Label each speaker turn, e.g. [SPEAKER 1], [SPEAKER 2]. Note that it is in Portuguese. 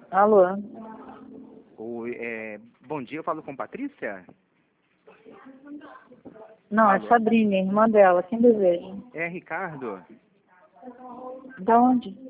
[SPEAKER 1] Alô?
[SPEAKER 2] Oi, bom dia, eu falo com Patrícia?
[SPEAKER 1] Não, é
[SPEAKER 2] Alô?
[SPEAKER 1] Sabrina, irmã dela. Quem deseja?
[SPEAKER 2] É Ricardo?
[SPEAKER 1] De onde?